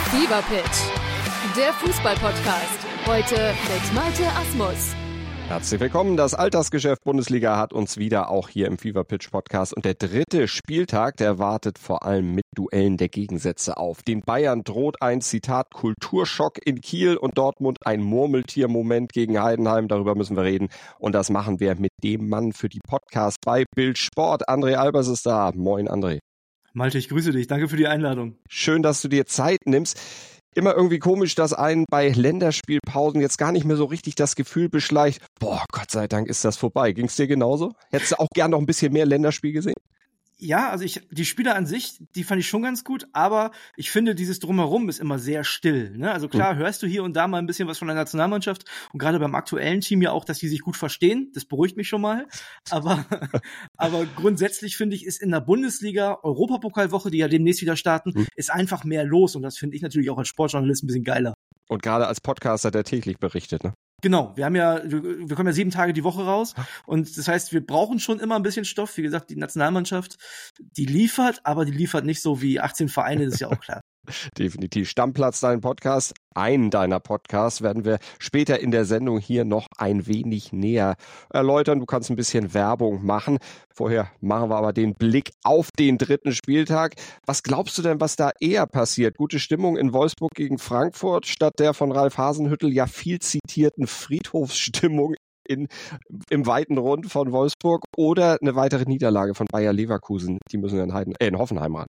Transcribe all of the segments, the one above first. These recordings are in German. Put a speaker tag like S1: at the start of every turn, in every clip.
S1: Fever Pitch, der Fußball-Podcast. Heute mit Malte Asmus.
S2: Herzlich willkommen. Das Alltagsgeschäft Bundesliga hat uns wieder auch hier im Fever Pitch Podcast. Und der dritte Spieltag, der wartet vor allem mit Duellen der Gegensätze auf. Den Bayern droht ein, Zitat, Kulturschock in Kiel und Dortmund ein Murmeltier-Moment gegen Heidenheim. Darüber müssen wir reden. Und das machen wir mit dem Mann für die Podcast bei Bild Sport. André Albers ist da. Moin, André.
S3: Malte, ich grüße dich. Danke für die Einladung.
S2: Schön, dass du dir Zeit nimmst. Immer irgendwie komisch, dass einen bei Länderspielpausen jetzt gar nicht mehr so richtig das Gefühl beschleicht, boah, Gott sei Dank ist das vorbei. Ging's dir genauso? Hättest du auch gern noch ein bisschen mehr Länderspiel gesehen?
S3: Ja, also die Spiele an sich, die fand ich schon ganz gut, aber ich finde, dieses Drumherum ist immer sehr still, ne? Also klar, hörst du hier und da mal ein bisschen was von der Nationalmannschaft und gerade beim aktuellen Team ja auch, dass die sich gut verstehen. Das beruhigt mich schon mal. Aber grundsätzlich finde ich, ist in der Bundesliga Europapokalwoche, die ja demnächst wieder starten, ist einfach mehr los und das finde ich natürlich auch als Sportjournalist ein bisschen geiler.
S2: Und gerade als Podcaster, der täglich berichtet, ne?
S3: Genau, wir kommen ja 7 Tage die Woche raus und das heißt, wir brauchen schon immer ein bisschen Stoff. Wie gesagt, die Nationalmannschaft, die liefert, aber die liefert nicht so wie 18 Vereine, das ist ja auch klar.
S2: Definitiv. Stammplatz, dein Podcast. Einen deiner Podcasts werden wir später in der Sendung hier noch ein wenig näher erläutern. Du kannst ein bisschen Werbung machen. Vorher machen wir aber den Blick auf den dritten Spieltag. Was glaubst du denn, was da eher passiert? Gute Stimmung in Wolfsburg gegen Frankfurt statt der von Ralf Hasenhüttl ja viel zitierten Friedhofsstimmung im weiten Rund von Wolfsburg oder eine weitere Niederlage von Bayer Leverkusen? Die müssen in Hoffenheim ran.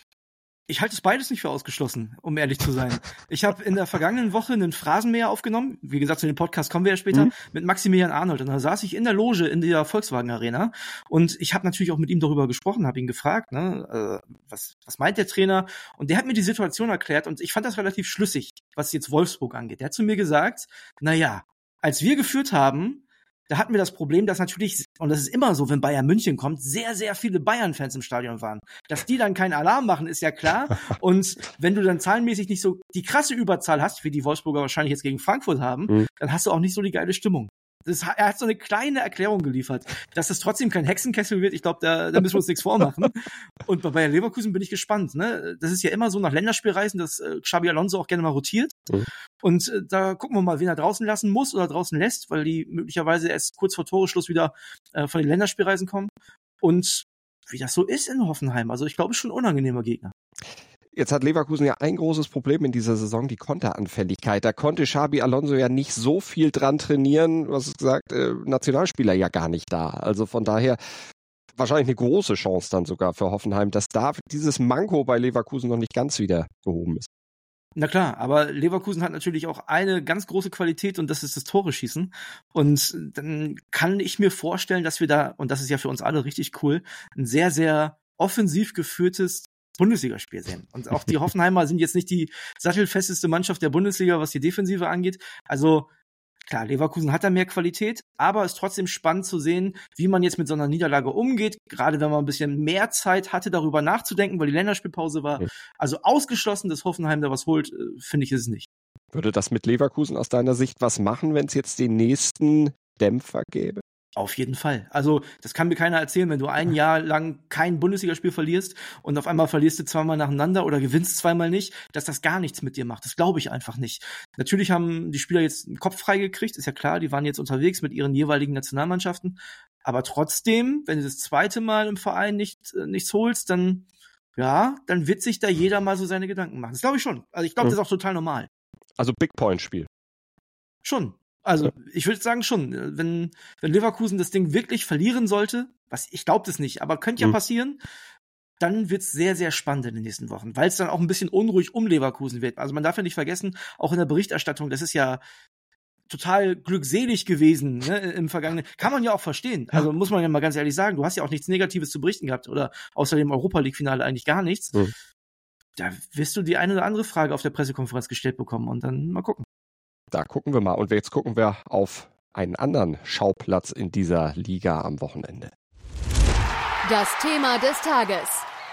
S3: Ich halte es beides nicht für ausgeschlossen, um ehrlich zu sein. Ich habe in der vergangenen Woche einen Phrasenmäher aufgenommen. Wie gesagt, zu dem Podcast kommen wir ja später, mit Maximilian Arnold. Und da saß ich in der Loge in der Volkswagen Arena. Und ich habe natürlich auch mit ihm darüber gesprochen, habe ihn gefragt, ne, was meint der Trainer? Und der hat mir die Situation erklärt. Und ich fand das relativ schlüssig, was jetzt Wolfsburg angeht. Der hat zu mir gesagt, naja, als wir geführt haben, da hatten wir das Problem, dass natürlich, und das ist immer so, wenn Bayern München kommt, sehr, sehr viele Bayern-Fans im Stadion waren. Dass die dann keinen Alarm machen, ist ja klar. Und wenn du dann zahlenmäßig nicht so die krasse Überzahl hast, wie die Wolfsburger wahrscheinlich jetzt gegen Frankfurt haben, dann hast du auch nicht so die geile Stimmung. Er hat so eine kleine Erklärung geliefert, dass es trotzdem kein Hexenkessel wird. Ich glaube, da müssen wir uns nichts vormachen. Und bei Bayer Leverkusen bin ich gespannt. Ne? Das ist ja immer so nach Länderspielreisen, dass Xabi Alonso auch gerne mal rotiert. Und da gucken wir mal, wen er draußen lassen muss oder draußen lässt, weil die möglicherweise erst kurz vor Toreschluss wieder von den Länderspielreisen kommen. Und wie das so ist in Hoffenheim. Also ich glaube, es ist schon ein unangenehmer Gegner.
S2: Jetzt hat Leverkusen ja ein großes Problem in dieser Saison, die Konteranfälligkeit. Da konnte Xabi Alonso ja nicht so viel dran trainieren. Du hast gesagt, Nationalspieler ja gar nicht da. Also von daher wahrscheinlich eine große Chance dann sogar für Hoffenheim, dass da dieses Manko bei Leverkusen noch nicht ganz wieder behoben ist.
S3: Na klar, aber Leverkusen hat natürlich auch eine ganz große Qualität und das ist das Tore schießen. Und dann kann ich mir vorstellen, dass wir da, und das ist ja für uns alle richtig cool, ein sehr, sehr offensiv geführtes Bundesligaspiel sehen. Und auch die Hoffenheimer sind jetzt nicht die sattelfesteste Mannschaft der Bundesliga, was die Defensive angeht. Also klar, Leverkusen hat da mehr Qualität, aber es ist trotzdem spannend zu sehen, wie man jetzt mit so einer Niederlage umgeht, gerade wenn man ein bisschen mehr Zeit hatte, darüber nachzudenken, weil die Länderspielpause war. Also ausgeschlossen, dass Hoffenheim da was holt, finde ich, ist es nicht.
S2: Würde das mit Leverkusen aus deiner Sicht was machen, wenn es jetzt den nächsten Dämpfer gäbe?
S3: Auf jeden Fall. Also das kann mir keiner erzählen, wenn du ein Jahr lang kein Bundesligaspiel verlierst und auf einmal verlierst du 2-mal nacheinander oder gewinnst 2-mal nicht, dass das gar nichts mit dir macht. Das glaube ich einfach nicht. Natürlich haben die Spieler jetzt einen Kopf frei gekriegt, ist ja klar, die waren jetzt unterwegs mit ihren jeweiligen Nationalmannschaften. Aber trotzdem, wenn du das zweite Mal im Verein nichts holst, dann wird sich da jeder mal so seine Gedanken machen. Das glaube ich schon. Also ich glaube, das ist auch total normal.
S2: Also Big Point Spiel.
S3: Schon. Also ich würde sagen schon, wenn Leverkusen das Ding wirklich verlieren sollte, ich glaube das nicht, aber könnte ja passieren, dann wird's sehr, sehr spannend in den nächsten Wochen, weil es dann auch ein bisschen unruhig um Leverkusen wird. Also man darf ja nicht vergessen, auch in der Berichterstattung, das ist ja total glückselig gewesen, ne, im Vergangenen. Kann man ja auch verstehen. Also muss man ja mal ganz ehrlich sagen, du hast ja auch nichts Negatives zu berichten gehabt oder außer dem Europa-League-Finale eigentlich gar nichts. Da wirst du die eine oder andere Frage auf der Pressekonferenz gestellt bekommen und dann mal gucken.
S2: Da gucken wir mal. Und jetzt gucken wir auf einen anderen Schauplatz in dieser Liga am Wochenende.
S1: Das Thema des Tages.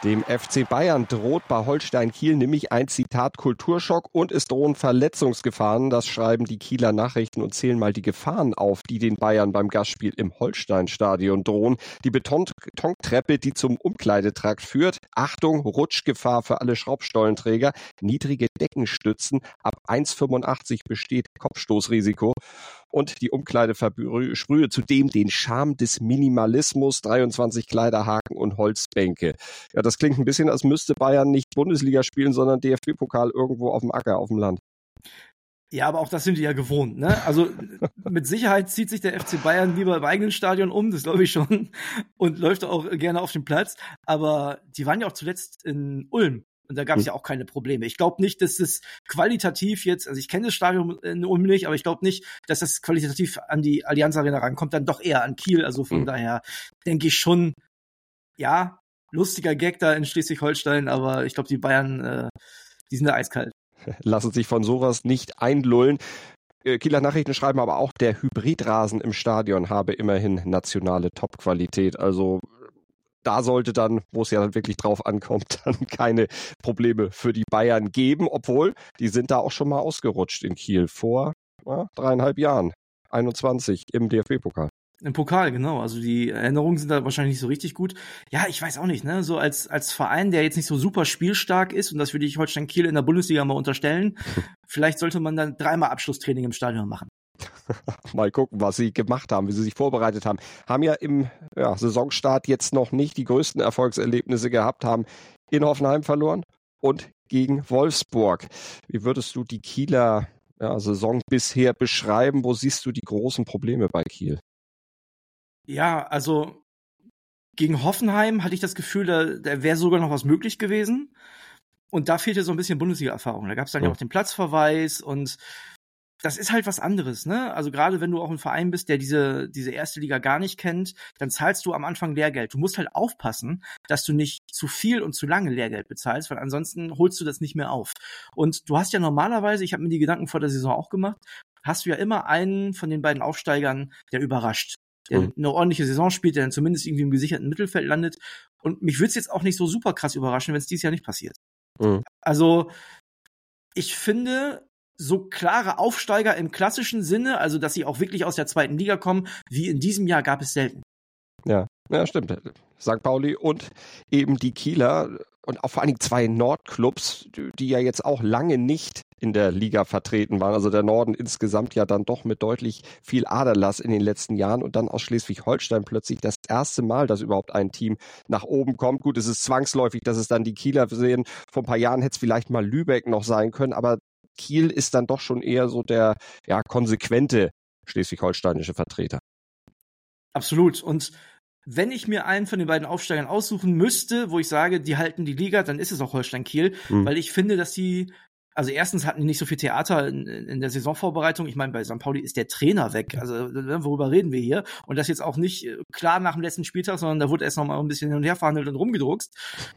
S2: Dem FC Bayern droht bei Holstein Kiel nämlich ein Zitat Kulturschock und es drohen Verletzungsgefahren. Das schreiben die Kieler Nachrichten und zählen mal die Gefahren auf, die den Bayern beim Gastspiel im Holstein-Stadion drohen. Die Betontreppe, die zum Umkleidetrakt führt. Achtung, Rutschgefahr für alle Schraubstollenträger. Niedrige Deckenstützen. Ab 1,85 besteht Kopfstoßrisiko. Und die Umkleide versprühe zudem den Charme des Minimalismus, 23 Kleiderhaken und Holzbänke. Ja, das klingt ein bisschen, als müsste Bayern nicht Bundesliga spielen, sondern DFB-Pokal irgendwo auf dem Acker, auf dem Land.
S3: Ja, aber auch das sind die ja gewohnt, ne? Also mit Sicherheit zieht sich der FC Bayern lieber im eigenen Stadion um, das glaube ich schon, und läuft auch gerne auf den Platz. Aber die waren ja auch zuletzt in Ulm. Und da gab es ja auch keine Probleme. Ich glaube nicht, dass es qualitativ jetzt, also ich kenne das Stadion in Ulm nicht, aber ich glaube nicht, dass das qualitativ an die Allianz Arena rankommt, dann doch eher an Kiel. Also von daher denke ich schon, ja, lustiger Gag da in Schleswig-Holstein, aber ich glaube, die Bayern, die sind da eiskalt.
S2: Lassen sich von sowas nicht einlullen. Kieler Nachrichten schreiben aber auch, der Hybridrasen im Stadion habe immerhin nationale Top-Qualität. Also da sollte dann, wo es ja dann wirklich drauf ankommt, dann keine Probleme für die Bayern geben, obwohl die sind da auch schon mal ausgerutscht in Kiel vor 3,5 Jahren, 21 im DFB-Pokal.
S3: Im Pokal, genau. Also die Erinnerungen sind da wahrscheinlich nicht so richtig gut. Ja, ich weiß auch nicht, ne? So als Verein, der jetzt nicht so super spielstark ist, und das würde ich Holstein Kiel in der Bundesliga mal unterstellen, vielleicht sollte man dann 3-mal Abschlusstraining im Stadion machen.
S2: Mal gucken, was sie gemacht haben, wie sie sich vorbereitet haben. Haben ja im Saisonstart jetzt noch nicht die größten Erfolgserlebnisse gehabt, haben in Hoffenheim verloren und gegen Wolfsburg. Wie würdest du die Kieler Saison bisher beschreiben? Wo siehst du die großen Probleme bei Kiel?
S3: Ja, also gegen Hoffenheim hatte ich das Gefühl, da wäre sogar noch was möglich gewesen. Und da fehlte so ein bisschen Bundesliga-Erfahrung. Da gab es dann ja auch den Platzverweis und das ist halt was anderes, ne? Also gerade wenn du auch ein Verein bist, der diese erste Liga gar nicht kennt, dann zahlst du am Anfang Lehrgeld. Du musst halt aufpassen, dass du nicht zu viel und zu lange Lehrgeld bezahlst, weil ansonsten holst du das nicht mehr auf. Und du hast ja normalerweise, ich habe mir die Gedanken vor der Saison auch gemacht, hast du ja immer einen von den beiden Aufsteigern, der überrascht, der eine ordentliche Saison spielt, der dann zumindest irgendwie im gesicherten Mittelfeld landet. Und mich würde es jetzt auch nicht so super krass überraschen, wenn es dieses Jahr nicht passiert. Also ich finde, so klare Aufsteiger im klassischen Sinne, also dass sie auch wirklich aus der zweiten Liga kommen, wie in diesem Jahr gab es selten.
S2: Ja, stimmt. St. Pauli und eben die Kieler und auch vor allen Dingen 2 Nordclubs, die ja jetzt auch lange nicht in der Liga vertreten waren. Also der Norden insgesamt ja dann doch mit deutlich viel Aderlass in den letzten Jahren und dann aus Schleswig-Holstein plötzlich das erste Mal, dass überhaupt ein Team nach oben kommt. Gut, es ist zwangsläufig, dass es dann die Kieler sehen. Vor ein paar Jahren hätte es vielleicht mal Lübeck noch sein können, aber Kiel ist dann doch schon eher so der konsequente schleswig-holsteinische Vertreter.
S3: Absolut. Und wenn ich mir einen von den beiden Aufsteigern aussuchen müsste, wo ich sage, die halten die Liga, dann ist es auch Holstein Kiel, weil ich finde, dass die, also erstens hatten die nicht so viel Theater in der Saisonvorbereitung. Ich meine, bei St. Pauli ist der Trainer weg. Also worüber reden wir hier? Und das jetzt auch nicht klar nach dem letzten Spieltag, sondern da wurde erst noch mal ein bisschen hin und her verhandelt und rumgedruckst.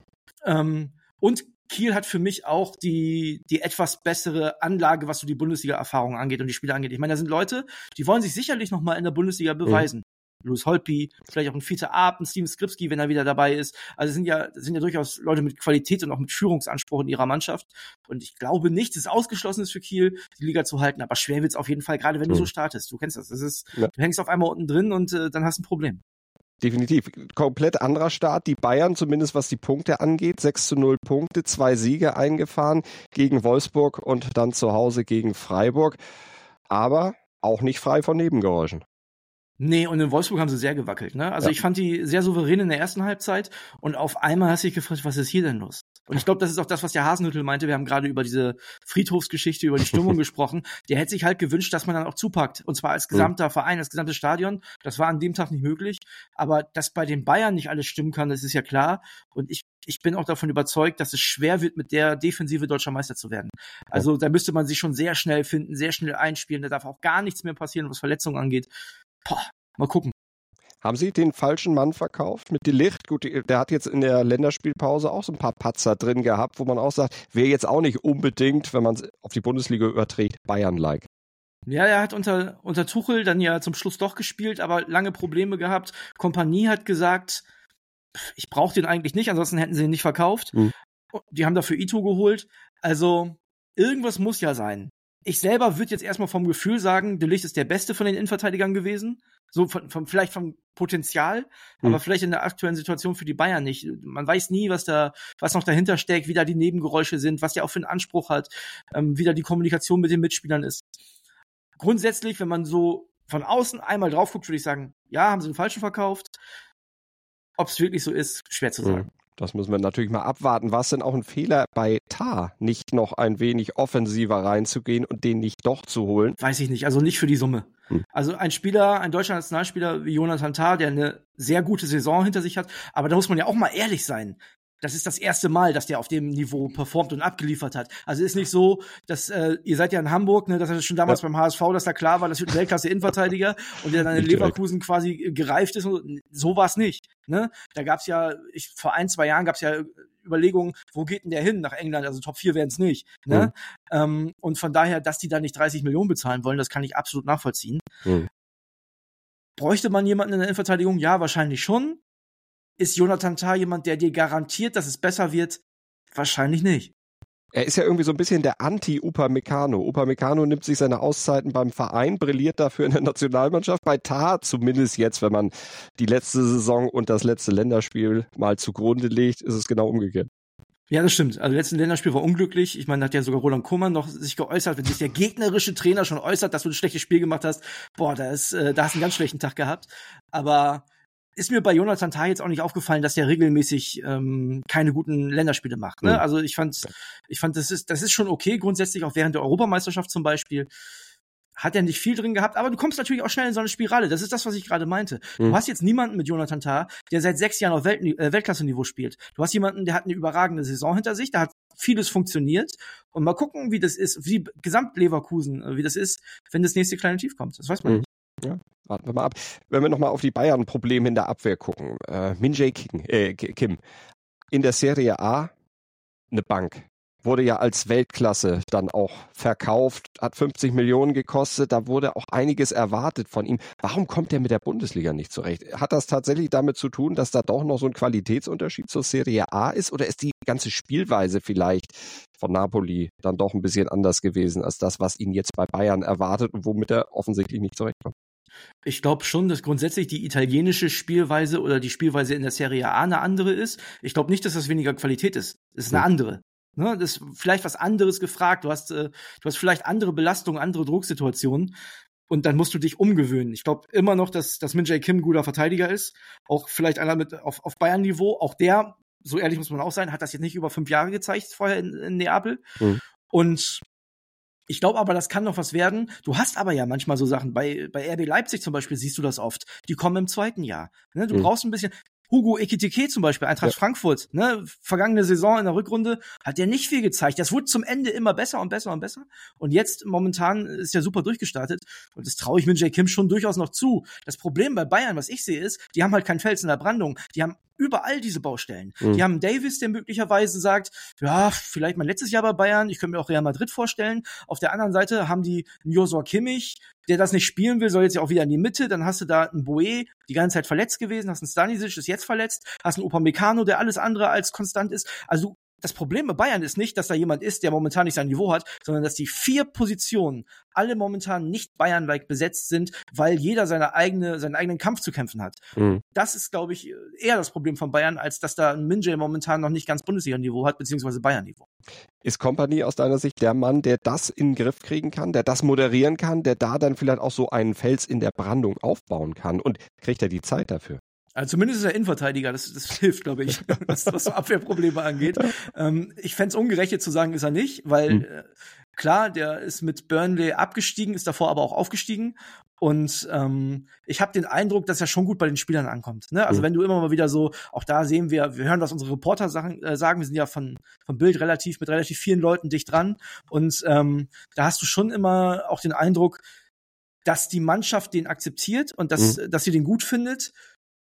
S3: Und Kiel hat für mich auch die etwas bessere Anlage, was so die Bundesliga-Erfahrung angeht und die Spieler angeht. Ich meine, da sind Leute, die wollen sich sicherlich noch mal in der Bundesliga beweisen. Louis Holtby, vielleicht auch ein Fiete Arp, ein Steven Skripski, wenn er wieder dabei ist. Also sind ja durchaus Leute mit Qualität und auch mit Führungsanspruch in ihrer Mannschaft. Und ich glaube nicht, dass es ausgeschlossen ist für Kiel, die Liga zu halten. Aber schwer wird es auf jeden Fall, gerade wenn du so startest. Du kennst das. Du hängst auf einmal unten drin und dann hast du ein Problem.
S2: Definitiv. Komplett anderer Start. Die Bayern, zumindest was die Punkte angeht, 6-0 Punkte, 2 Siege eingefahren gegen Wolfsburg und dann zu Hause gegen Freiburg. Aber auch nicht frei von Nebengeräuschen.
S3: Nee, und in Wolfsburg haben sie sehr gewackelt, ne? Also ich fand die sehr souverän in der ersten Halbzeit und auf einmal hast du dich gefragt, was ist hier denn los? Und ich glaube, das ist auch das, was der Hasenhüttl meinte. Wir haben gerade über diese Friedhofsgeschichte, über die Stimmung gesprochen. Der hätte sich halt gewünscht, dass man dann auch zupackt. Und zwar als gesamter Verein, als gesamtes Stadion. Das war an dem Tag nicht möglich. Aber dass bei den Bayern nicht alles stimmen kann, das ist ja klar. Und ich bin auch davon überzeugt, dass es schwer wird, mit der Defensive deutscher Meister zu werden. Also da müsste man sich schon sehr schnell finden, sehr schnell einspielen. Da darf auch gar nichts mehr passieren, was Verletzungen angeht. Mal gucken.
S2: Haben Sie den falschen Mann verkauft mit De Ligt? Gut, der hat jetzt in der Länderspielpause auch so ein paar Patzer drin gehabt, wo man auch sagt, wäre jetzt auch nicht unbedingt, wenn man es auf die Bundesliga überträgt, Bayern-like.
S3: Ja, er hat unter Tuchel dann ja zum Schluss doch gespielt, aber lange Probleme gehabt. Kompanie hat gesagt, ich brauche den eigentlich nicht, ansonsten hätten sie ihn nicht verkauft.
S2: Mhm.
S3: Die haben dafür Ito geholt. Also irgendwas muss ja sein. Ich selber würde jetzt erstmal vom Gefühl sagen, De Ligt ist der Beste von den Innenverteidigern gewesen. So vielleicht vom Potenzial, aber vielleicht in der aktuellen Situation für die Bayern nicht. Man weiß nie, was noch dahinter steckt, wie da die Nebengeräusche sind, was der auch für einen Anspruch hat, wie da die Kommunikation mit den Mitspielern ist. Grundsätzlich, wenn man so von außen einmal drauf guckt, würde ich sagen, ja, haben sie den Falschen verkauft. Ob es wirklich so ist, schwer zu sagen.
S2: Das müssen wir natürlich mal abwarten. War es denn auch ein Fehler bei Tah, nicht noch ein wenig offensiver reinzugehen und den nicht doch zu holen?
S3: Weiß ich nicht, also nicht für die Summe. Also ein deutscher Nationalspieler wie Jonathan Tah, der eine sehr gute Saison hinter sich hat, aber da muss man ja auch mal ehrlich sein. Das ist das erste Mal, dass der auf dem Niveau performt und abgeliefert hat. Also ist nicht so, dass ihr seid ja in Hamburg, ne, dass er schon damals beim HSV, dass da klar war, das wird ein Weltklasse-Innenverteidiger und der dann in Leverkusen quasi gereift ist. So war es nicht. Ne? Da gab's ja, vor 1-2 Jahren gab's ja Überlegungen, wo geht denn der hin nach England? Also Top 4 wären es nicht. Ne? Und von daher, dass die da nicht 30 Millionen bezahlen wollen, das kann ich absolut nachvollziehen. Bräuchte man jemanden in der Innenverteidigung? Ja, wahrscheinlich schon. Ist Jonathan Tah jemand, der dir garantiert, dass es besser wird? Wahrscheinlich nicht.
S2: Er ist ja irgendwie so ein bisschen der Anti-Upamecano. Upamecano nimmt sich seine Auszeiten beim Verein, brilliert dafür in der Nationalmannschaft. Bei Tah, zumindest jetzt, wenn man die letzte Saison und das letzte Länderspiel mal zugrunde legt, ist es genau umgekehrt.
S3: Ja, das stimmt. Also, das letzte Länderspiel war unglücklich. Ich meine, da hat ja sogar Roland Koeman noch sich geäußert, wenn sich der gegnerische Trainer schon äußert, dass du ein schlechtes Spiel gemacht hast. Boah, da hast du einen ganz schlechten Tag gehabt. Aber ist mir bei Jonathan Tah jetzt auch nicht aufgefallen, dass der regelmäßig keine guten Länderspiele macht. Ne? Also ich fand, das ist schon okay, grundsätzlich auch während der Europameisterschaft zum Beispiel. Hat er nicht viel drin gehabt, aber du kommst natürlich auch schnell in so eine Spirale. Das ist das, was ich gerade meinte. Du hast jetzt niemanden mit Jonathan Tah, der seit 6 Jahren auf Weltklasse-Niveau spielt. Du hast jemanden, der hat eine überragende Saison hinter sich, da hat vieles funktioniert. Und mal gucken, wie das ist, wie Gesamt Leverkusen, wie das ist, wenn das nächste kleine Tief kommt. Das weiß man nicht.
S2: Ja, warten wir mal ab. Wenn wir nochmal auf die Bayern-Probleme in der Abwehr gucken. Min-Jae Kim in der Serie A eine Bank. Wurde ja als Weltklasse dann auch verkauft, hat 50 Millionen gekostet, da wurde auch einiges erwartet von ihm. Warum kommt er mit der Bundesliga nicht zurecht? Hat das tatsächlich damit zu tun, dass da doch noch so ein Qualitätsunterschied zur Serie A ist, oder ist die ganze Spielweise vielleicht von Napoli dann doch ein bisschen anders gewesen als das, was ihn jetzt bei Bayern erwartet und womit er offensichtlich nicht zurechtkommt?
S3: Ich glaube schon, dass grundsätzlich die italienische Spielweise oder die Spielweise in der Serie A eine andere ist. Ich glaube nicht, dass das weniger Qualität ist. Es ist eine andere. Ne, das ist vielleicht was anderes gefragt. Du hast vielleicht andere Belastungen, andere Drucksituationen. Und dann musst du dich umgewöhnen. Ich glaube immer noch, dass Min-Jae Kim ein guter Verteidiger ist. Auch vielleicht einer mit auf Bayern-Niveau. Auch der, so ehrlich muss man auch sein, hat das jetzt nicht über 5 Jahre gezeigt vorher in Neapel. Und ich glaube aber, das kann noch was werden. Du hast aber ja manchmal so Sachen. Bei RB Leipzig zum Beispiel siehst du das oft. Die kommen im 2. Jahr. Ne, du brauchst ein bisschen. Hugo Ekitike zum Beispiel, Eintracht Frankfurt, ne, vergangene Saison in der Rückrunde, hat der nicht viel gezeigt. Das wurde zum Ende immer besser und besser und besser. Und jetzt momentan ist er super durchgestartet. Und das traue ich Min-Jae Kim schon durchaus noch zu. Das Problem bei Bayern, was ich sehe, ist, die haben halt keinen Fels in der Brandung. Die haben überall diese Baustellen. Die haben Davis, der möglicherweise sagt, ja, vielleicht mein letztes Jahr bei Bayern, ich könnte mir auch Real Madrid vorstellen. Auf der anderen Seite haben die Joshua Kimmich, der das nicht spielen will, soll jetzt ja auch wieder in die Mitte. Dann hast du da einen Boe, die ganze Zeit verletzt gewesen, hast einen Stanisic, ist jetzt verletzt, hast einen Upamecano, der alles andere als konstant ist. Also das Problem bei Bayern ist nicht, dass da jemand ist, der momentan nicht sein Niveau hat, sondern dass die 4 Positionen alle momentan nicht Bayern-like besetzt sind, weil jeder seinen eigenen Kampf zu kämpfen hat. Das ist, glaube ich, eher das Problem von Bayern, als dass da ein Min-Jae momentan noch nicht ganz Bundesliga-Niveau hat, beziehungsweise Bayern-Niveau.
S2: Ist Kompany aus deiner Sicht der Mann, der das in den Griff kriegen kann, der das moderieren kann, der da dann vielleicht auch so einen Fels in der Brandung aufbauen kann? Und kriegt er die Zeit dafür?
S3: Also zumindest ist er Innenverteidiger, das hilft, glaube ich, was so Abwehrprobleme angeht. Ich fände es ungerecht zu sagen, ist er nicht, weil klar, der ist mit Burnley abgestiegen, ist davor aber auch aufgestiegen. Und ich habe den Eindruck, dass er schon gut bei den Spielern ankommt. Ne? Also wenn du immer mal wieder so, auch da sehen wir hören, was unsere Reporter sagen, wir sind ja von Bild mit relativ vielen Leuten dicht dran. Und da hast du schon immer auch den Eindruck, dass die Mannschaft den akzeptiert und dass sie den gut findet.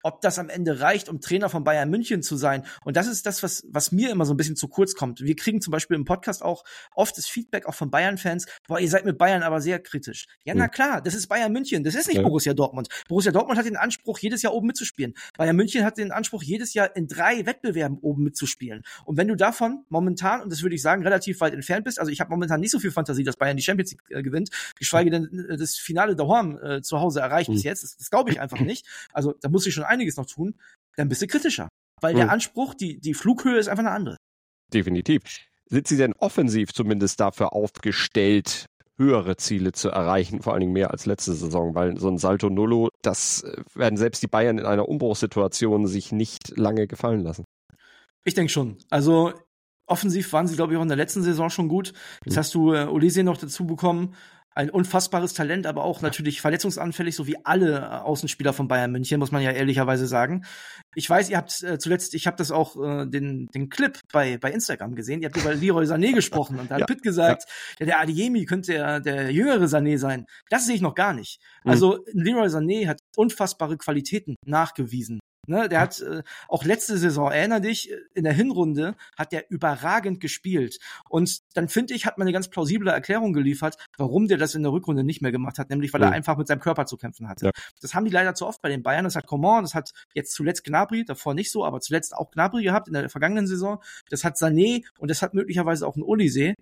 S3: ob das am Ende reicht, um Trainer von Bayern München zu sein. Und das ist das, was mir immer so ein bisschen zu kurz kommt. Wir kriegen zum Beispiel im Podcast auch oft das Feedback auch von Bayern-Fans, boah, ihr seid mit Bayern aber sehr kritisch. Ja, na klar, das ist Bayern München, das ist nicht Borussia Dortmund. Borussia Dortmund hat den Anspruch, jedes Jahr oben mitzuspielen. Bayern München hat den Anspruch, jedes Jahr in 3 Wettbewerben oben mitzuspielen. Und wenn du davon momentan, und das würde ich sagen, relativ weit entfernt bist, also ich habe momentan nicht so viel Fantasie, dass Bayern die Champions League gewinnt, geschweige denn das Finale daheim zu Hause erreicht bis jetzt, das glaube ich einfach nicht. Also da muss ich schon einiges noch tun, dann bist du kritischer. Weil der Anspruch, die Flughöhe ist einfach eine andere.
S2: Definitiv. Sind Sie denn offensiv zumindest dafür aufgestellt, höhere Ziele zu erreichen, vor allen Dingen mehr als letzte Saison? Weil so ein Salto Nullo, das werden selbst die Bayern in einer Umbruchssituation sich nicht lange gefallen lassen.
S3: Ich denke schon. Also offensiv waren sie, glaube ich, auch in der letzten Saison schon gut. Jetzt hast du Olise noch dazu bekommen. Ein unfassbares Talent, aber auch natürlich verletzungsanfällig, so wie alle Außenspieler von Bayern München, muss man ja ehrlicherweise sagen. Ich weiß, ihr habt zuletzt, ich habe das auch den Clip bei Instagram gesehen, ihr habt über Leroy Sané gesprochen und da hat Pitt gesagt, der Adeyemi könnte der jüngere Sané sein. Das sehe ich noch gar nicht. Also Leroy Sané hat unfassbare Qualitäten nachgewiesen. Ne, der hat auch letzte Saison, erinner dich, in der Hinrunde hat der überragend gespielt. Und dann finde ich, hat man eine ganz plausible Erklärung geliefert, warum der das in der Rückrunde nicht mehr gemacht hat, nämlich weil er einfach mit seinem Körper zu kämpfen hatte. Ja. Das haben die leider zu oft bei den Bayern. Das hat Coman, das hat jetzt zuletzt Gnabry, davor nicht so, aber zuletzt auch Gnabry gehabt in der vergangenen Saison. Das hat Sané und das hat möglicherweise auch ein Olise.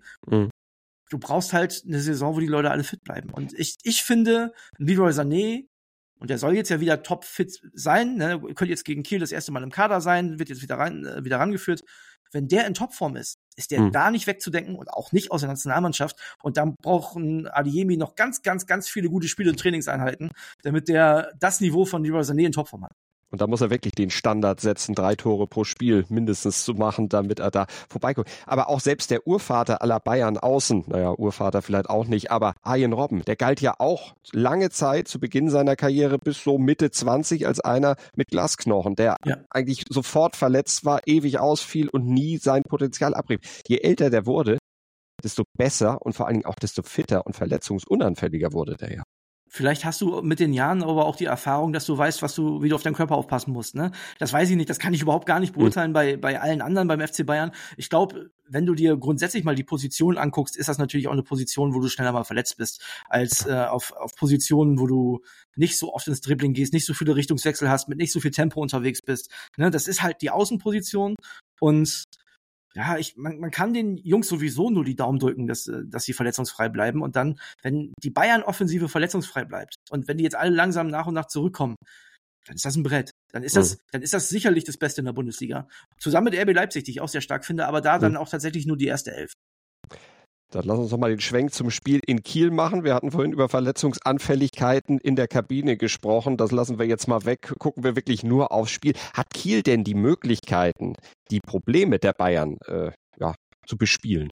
S3: Du brauchst halt eine Saison, wo die Leute alle fit bleiben. Und ich finde, Leroy Sané, und der soll jetzt ja wieder topfit sein, ne? Könnte jetzt gegen Kiel das erste Mal im Kader sein, wird jetzt wieder rangeführt. Wenn der in Topform ist der da nicht wegzudenken und auch nicht aus der Nationalmannschaft. Und dann brauchen Adeyemi noch ganz, ganz, ganz viele gute Spiele und Trainingseinheiten, damit der das Niveau von Leroy Sané in Topform hat.
S2: Und da muss er wirklich den Standard setzen, 3 Tore pro Spiel mindestens zu machen, damit er da vorbeikommt. Aber auch selbst der Urvater aller Bayern außen, naja, Urvater vielleicht auch nicht, aber Arjen Robben, der galt ja auch lange Zeit zu Beginn seiner Karriere bis so Mitte 20 als einer mit Glasknochen, der eigentlich sofort verletzt war, ewig ausfiel und nie sein Potenzial abrief. Je älter der wurde, desto besser und vor allen Dingen auch desto fitter und verletzungsunanfälliger wurde der ja.
S3: Vielleicht hast du mit den Jahren aber auch die Erfahrung, dass du weißt, wie du auf deinen Körper aufpassen musst, ne? Das weiß ich nicht, das kann ich überhaupt gar nicht beurteilen bei allen anderen beim FC Bayern. Ich glaube, wenn du dir grundsätzlich mal die Position anguckst, ist das natürlich auch eine Position, wo du schneller mal verletzt bist, als auf Positionen, wo du nicht so oft ins Dribbling gehst, nicht so viele Richtungswechsel hast, mit nicht so viel Tempo unterwegs bist. Ne? Das ist halt die Außenposition und ja, man kann den Jungs sowieso nur die Daumen drücken, dass sie verletzungsfrei bleiben. Und dann, wenn die Bayern-Offensive verletzungsfrei bleibt und wenn die jetzt alle langsam nach und nach zurückkommen, dann ist das ein Brett. Dann ist das sicherlich das Beste in der Bundesliga. Zusammen mit RB Leipzig, die ich auch sehr stark finde, aber da dann auch tatsächlich nur die erste 11.
S2: Dann lass uns noch mal den Schwenk zum Spiel in Kiel machen. Wir hatten vorhin über Verletzungsanfälligkeiten in der Kabine gesprochen. Das lassen wir jetzt mal weg. Gucken wir wirklich nur aufs Spiel. Hat Kiel denn die Möglichkeiten, die Probleme der Bayern zu bespielen?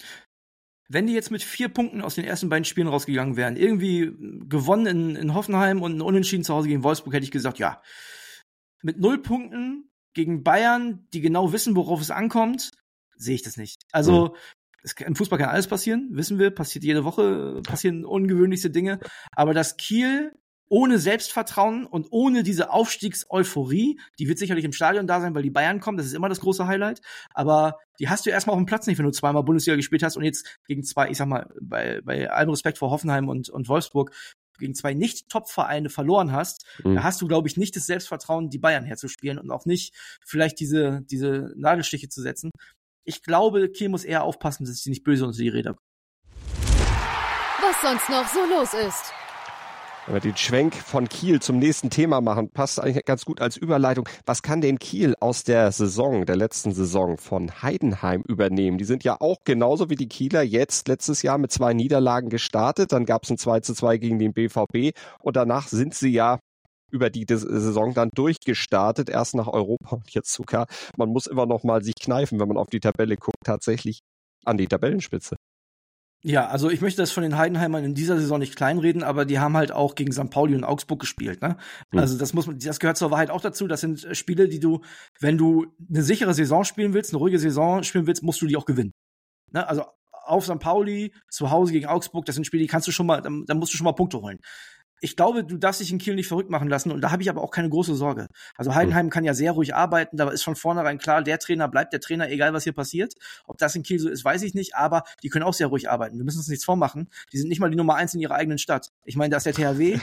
S3: Wenn die jetzt mit 4 Punkten aus den ersten beiden Spielen rausgegangen wären, irgendwie gewonnen in Hoffenheim und ein Unentschieden zu Hause gegen Wolfsburg, hätte ich gesagt, ja. Mit 0 Punkten gegen Bayern, die genau wissen, worauf es ankommt, sehe ich das nicht. Also im Fußball kann alles passieren, wissen wir, passiert jede Woche, passieren ungewöhnlichste Dinge. Aber dass Kiel ohne Selbstvertrauen und ohne diese Aufstiegseuphorie, die wird sicherlich im Stadion da sein, weil die Bayern kommen, das ist immer das große Highlight. Aber die hast du erstmal auf dem Platz nicht, wenn du 2-mal Bundesliga gespielt hast und jetzt gegen 2, ich sag mal, bei allem Respekt vor Hoffenheim und Wolfsburg, gegen 2 Nicht-Top-Vereine verloren hast, da hast du, glaube ich, nicht das Selbstvertrauen, die Bayern herzuspielen und auch nicht vielleicht diese Nadelstiche zu setzen. Ich glaube, Kiel muss eher aufpassen, dass sie nicht böse unter die Räder kommen.
S1: Was sonst noch so los ist.
S2: Wenn wir den Schwenk von Kiel zum nächsten Thema machen, passt eigentlich ganz gut als Überleitung. Was kann denn Kiel aus der letzten Saison von Heidenheim übernehmen? Die sind ja auch genauso wie die Kieler letztes Jahr mit 2 Niederlagen gestartet. Dann gab es ein 2:2 gegen den BVB und danach sind sie ja über die Saison dann durchgestartet, erst nach Europa und jetzt sogar, man muss immer noch mal sich kneifen, wenn man auf die Tabelle guckt, tatsächlich an die Tabellenspitze.
S3: Ja, also ich möchte das von den Heidenheimern in dieser Saison nicht kleinreden, aber die haben halt auch gegen St. Pauli und Augsburg gespielt, ne? Also das gehört zur Wahrheit auch dazu. Das sind Spiele, die du, wenn du eine sichere Saison spielen willst, eine ruhige Saison spielen willst, musst du die auch gewinnen. Ne? Also auf St. Pauli, zu Hause gegen Augsburg, das sind Spiele, die kannst du schon mal, da musst du schon mal Punkte holen. Ich glaube, du darfst dich in Kiel nicht verrückt machen lassen und da habe ich aber auch keine große Sorge. Also Heidenheim kann ja sehr ruhig arbeiten, da ist von vornherein klar, der Trainer bleibt der Trainer, egal was hier passiert. Ob das in Kiel so ist, weiß ich nicht, aber die können auch sehr ruhig arbeiten. Wir müssen uns nichts vormachen. Die sind nicht mal die Nummer 1 in ihrer eigenen Stadt. Ich meine, da ist der THW.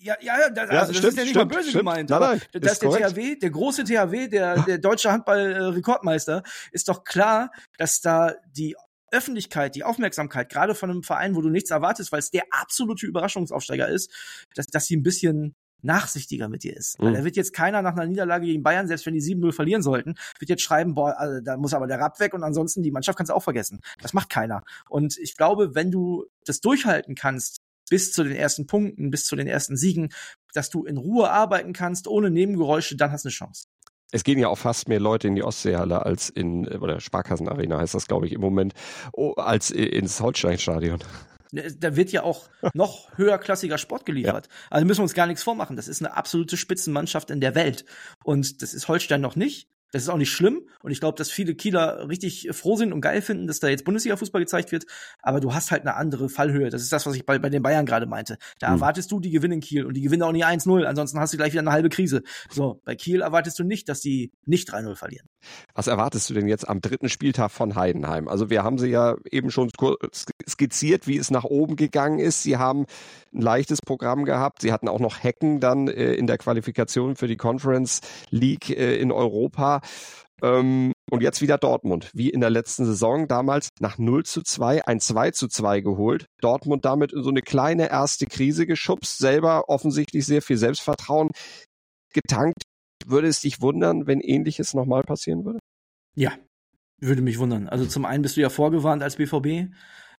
S3: Das ist ja nicht mal böse gemeint.
S2: Nein,
S3: da ist der THW, der große THW, der deutsche Handball-Rekordmeister, ist doch klar, dass da die Öffentlichkeit, die Aufmerksamkeit, gerade von einem Verein, wo du nichts erwartest, weil es der absolute Überraschungsaufsteiger ist, dass sie ein bisschen nachsichtiger mit dir ist. Weil da wird jetzt keiner nach einer Niederlage gegen Bayern, selbst wenn die 7-0 verlieren sollten, wird jetzt schreiben, boah, also da muss aber der Rapp weg und ansonsten die Mannschaft kannst du auch vergessen. Das macht keiner. Und ich glaube, wenn du das durchhalten kannst, bis zu den ersten Punkten, bis zu den ersten Siegen, dass du in Ruhe arbeiten kannst, ohne Nebengeräusche, dann hast du eine Chance.
S2: Es gehen ja auch fast mehr Leute in die Ostseehalle als oder Sparkassenarena heißt das, glaube ich, im Moment, als ins Holsteinstadion.
S3: Da wird ja auch noch höherklassiger Sport geliefert. Ja. Also müssen wir uns gar nichts vormachen. Das ist eine absolute Spitzenmannschaft in der Welt. Und das ist Holstein noch nicht. Das ist auch nicht schlimm. Und ich glaube, dass viele Kieler richtig froh sind und geil finden, dass da jetzt Bundesliga-Fußball gezeigt wird. Aber du hast halt eine andere Fallhöhe. Das ist das, was ich bei den Bayern gerade meinte. Da erwartest du, die gewinnen in Kiel. Und die gewinnen auch nie 1-0. Ansonsten hast du gleich wieder eine halbe Krise. So, bei Kiel erwartest du nicht, dass die nicht 3-0 verlieren.
S2: Was erwartest du denn jetzt am 3. Spieltag von Heidenheim? Also wir haben sie ja eben schon skizziert, wie es nach oben gegangen ist. Sie haben ein leichtes Programm gehabt. Sie hatten auch noch Hecken dann in der Qualifikation für die Conference League in Europa. Und jetzt wieder Dortmund, wie in der letzten Saison, damals nach 0-2 ein 2-2 geholt. Dortmund damit in so eine kleine erste Krise geschubst, selber offensichtlich sehr viel Selbstvertrauen getankt. Würde es dich wundern, wenn Ähnliches nochmal passieren würde?
S3: Ja, würde mich wundern. Also zum einen bist du ja vorgewarnt als BVB.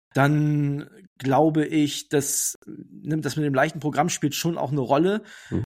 S3: Dann glaube ich, dass das mit dem leichten Programm spielt schon auch eine Rolle.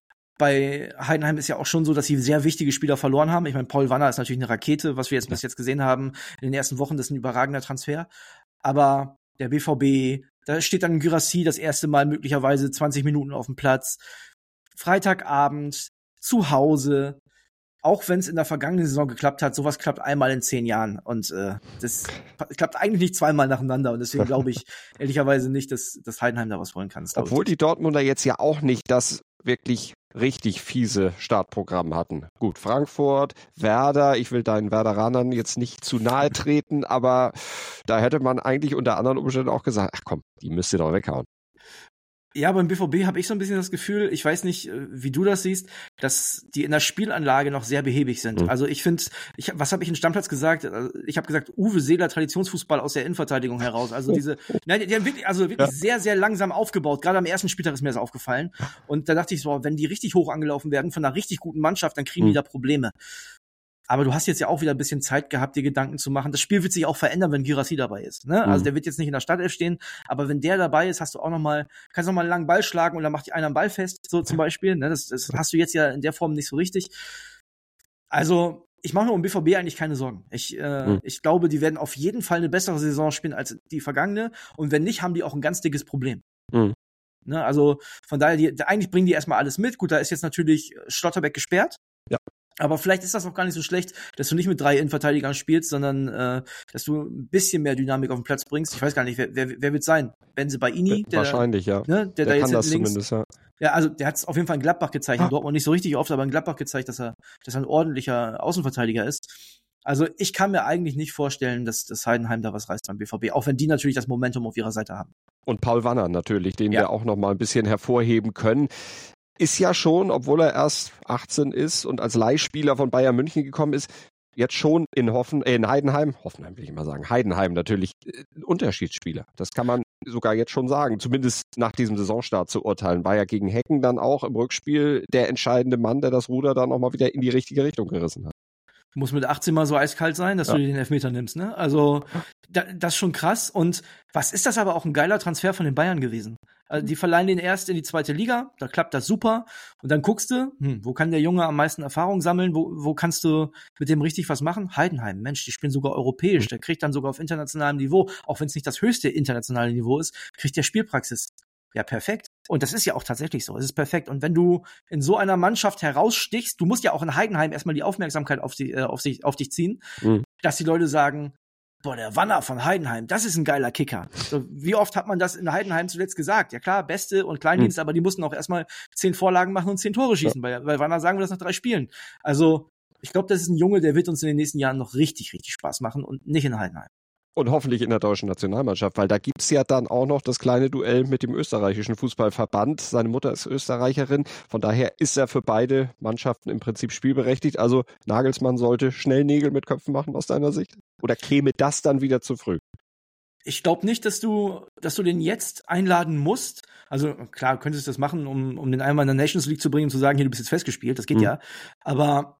S3: Bei Heidenheim ist ja auch schon so, dass sie sehr wichtige Spieler verloren haben. Ich meine, Paul Wanner ist natürlich eine Rakete, was wir jetzt bis jetzt gesehen haben in den ersten Wochen. Das ist ein überragender Transfer. Aber der BVB, da steht dann Guirassy das erste Mal möglicherweise 20 Minuten auf dem Platz. Freitagabend, zu Hause. Auch wenn es in der vergangenen Saison geklappt hat, sowas klappt einmal in 10 Jahren. Und das klappt eigentlich nicht zweimal nacheinander. Und deswegen glaube ich ehrlicherweise nicht, dass Heidenheim da was holen kann.
S2: Obwohl die Dortmunder jetzt ja auch nicht das wirklich richtig fiese Startprogramm hatten. Gut, Frankfurt, Werder, ich will deinen Werderanern jetzt nicht zu nahe treten, aber da hätte man eigentlich unter anderen Umständen auch gesagt, ach komm, die müsst ihr doch weghauen.
S3: Ja, beim BVB habe ich so ein bisschen das Gefühl, ich weiß nicht, wie du das siehst, dass die in der Spielanlage noch sehr behäbig sind. Also ich finde, was habe ich in Stammplatz gesagt? Ich habe gesagt, Uwe Seeler Traditionsfußball aus der Innenverteidigung heraus. Also die haben wirklich sehr, sehr langsam aufgebaut. Gerade am ersten Spieltag ist mir das aufgefallen. Und da dachte ich so, wenn die richtig hoch angelaufen werden von einer richtig guten Mannschaft, dann kriegen die da Probleme. Aber du hast jetzt ja auch wieder ein bisschen Zeit gehabt, dir Gedanken zu machen. Das Spiel wird sich auch verändern, wenn Guirassy dabei ist. Ne? Also der wird jetzt nicht in der Startelf stehen, aber wenn der dabei ist, kannst du noch mal einen langen Ball schlagen und dann macht dich einer einen Ball fest, so zum Beispiel. Ne? Das hast du jetzt ja in der Form nicht so richtig. Also ich mache mir um BVB eigentlich keine Sorgen. Ich glaube, die werden auf jeden Fall eine bessere Saison spielen als die vergangene. Und wenn nicht, haben die auch ein ganz dickes Problem. Ne? Also von daher, eigentlich bringen die erstmal alles mit. Gut, da ist jetzt natürlich Schlotterbeck gesperrt. Ja. Aber vielleicht ist das auch gar nicht so schlecht, dass du nicht mit 3 Innenverteidigern spielst, sondern dass du ein bisschen mehr Dynamik auf den Platz bringst. Ich weiß gar nicht, wer wird sein? Bensebaini?
S2: Wahrscheinlich, ja.
S3: Ne, der da
S2: kann
S3: jetzt
S2: das
S3: links,
S2: zumindest, ja.
S3: Ja, also der hat es auf jeden Fall in Gladbach gezeigt. In Dortmund nicht so richtig oft, aber in Gladbach gezeigt, dass er ein ordentlicher Außenverteidiger ist. Also ich kann mir eigentlich nicht vorstellen, dass Heidenheim da was reißt beim BVB, auch wenn die natürlich das Momentum auf ihrer Seite haben.
S2: Und Paul Wanner natürlich, den wir auch noch mal ein bisschen hervorheben können. Ist ja schon, obwohl er erst 18 ist und als Leihspieler von Bayern München gekommen ist, jetzt schon in Heidenheim will ich immer sagen, Heidenheim natürlich ein Unterschiedsspieler. Das kann man sogar jetzt schon sagen, zumindest nach diesem Saisonstart zu urteilen. War ja gegen Hecken dann auch im Rückspiel der entscheidende Mann, der das Ruder dann nochmal wieder in die richtige Richtung gerissen hat.
S3: Muss mit 18 mal so eiskalt sein, dass du dir den Elfmeter nimmst, ne? Also, das ist schon krass. Und was ist das aber auch ein geiler Transfer von den Bayern gewesen? Also, die verleihen den erst in die 2. Liga, da klappt das super. Und dann guckst du, wo kann der Junge am meisten Erfahrung sammeln? Wo kannst du mit dem richtig was machen? Heidenheim, Mensch, die spielen sogar europäisch. Der kriegt dann sogar auf internationalem Niveau, auch wenn es nicht das höchste internationale Niveau ist, kriegt der Spielpraxis. Ja, perfekt. Und das ist ja auch tatsächlich so. Es ist perfekt. Und wenn du in so einer Mannschaft herausstichst, du musst ja auch in Heidenheim erstmal die Aufmerksamkeit auf dich ziehen, dass die Leute sagen, boah, der Wanner von Heidenheim, das ist ein geiler Kicker. So, wie oft hat man das in Heidenheim zuletzt gesagt? Ja klar, Beste und Kleindienst, aber die mussten auch erstmal 10 Vorlagen machen und 10 Tore schießen. Bei Wanner sagen wir das nach 3 Spielen. Also, ich glaube, das ist ein Junge, der wird uns in den nächsten Jahren noch richtig, richtig Spaß machen und nicht in Heidenheim.
S2: Und hoffentlich in der deutschen Nationalmannschaft, weil da gibt's ja dann auch noch das kleine Duell mit dem österreichischen Fußballverband. Seine Mutter ist Österreicherin, von daher ist er für beide Mannschaften im Prinzip spielberechtigt. Also Nagelsmann sollte schnell Nägel mit Köpfen machen aus deiner Sicht? Oder käme das dann wieder zu früh?
S3: Ich glaube nicht, dass du den jetzt einladen musst. Also klar, könntest du das machen, um den einmal in der Nations League zu bringen und zu sagen, hier, du bist jetzt festgespielt, das geht ja. Aber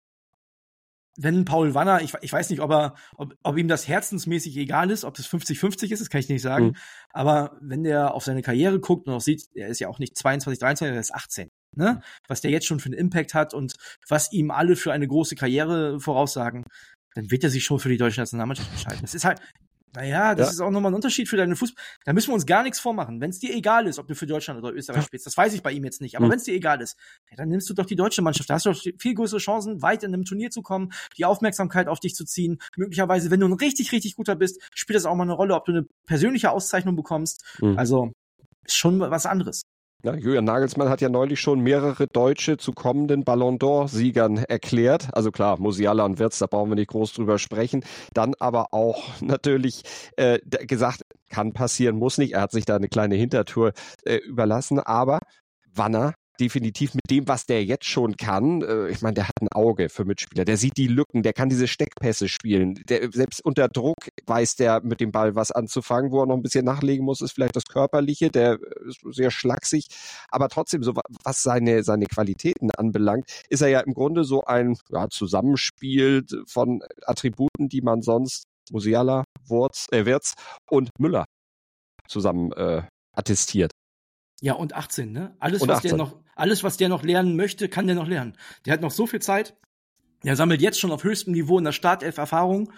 S3: wenn Paul Wanner, ich weiß nicht, ob ihm das herzensmäßig egal ist, ob das 50-50 ist, das kann ich nicht sagen. Aber wenn der auf seine Karriere guckt und auch sieht, er ist ja auch nicht 22, 23, er ist 18. Ne? Was der jetzt schon für einen Impact hat und was ihm alle für eine große Karriere voraussagen, dann wird er sich schon für die deutsche Nationalmannschaft entscheiden. Das ist halt, das ist auch nochmal ein Unterschied für deine Fußball. Da müssen wir uns gar nichts vormachen. Wenn es dir egal ist, ob du für Deutschland oder Österreich spielst, das weiß ich bei ihm jetzt nicht, aber wenn es dir egal ist, dann nimmst du doch die deutsche Mannschaft. Da hast du doch viel größere Chancen, weit in einem Turnier zu kommen, die Aufmerksamkeit auf dich zu ziehen. Möglicherweise, wenn du ein richtig, richtig guter bist, spielt das auch mal eine Rolle, ob du eine persönliche Auszeichnung bekommst. Also, ist schon was anderes.
S2: Ja, Julian Nagelsmann hat ja neulich schon mehrere Deutsche zu kommenden Ballon d'Or-Siegern erklärt. Also klar, Musiala und Wirtz, da brauchen wir nicht groß drüber sprechen. Dann aber auch natürlich gesagt, kann passieren, muss nicht. Er hat sich da eine kleine Hintertour überlassen. Aber Wanner, definitiv mit dem, was der jetzt schon kann, ich meine, der hat ein Auge für Mitspieler, der sieht die Lücken, der kann diese Steckpässe spielen, der selbst unter Druck weiß der mit dem Ball was anzufangen, wo er noch ein bisschen nachlegen muss, ist vielleicht das Körperliche, der ist sehr schlaksig, aber trotzdem, so was seine Qualitäten anbelangt, ist er ja im Grunde so ein Zusammenspiel von Attributen, die man sonst Musiala, Wirtz und Müller zusammen attestiert.
S3: Ja, und 18, ne? Alles, was der noch lernen möchte, kann der noch lernen. Der hat noch so viel Zeit. Der sammelt jetzt schon auf höchstem Niveau in der Startelf Erfahrung.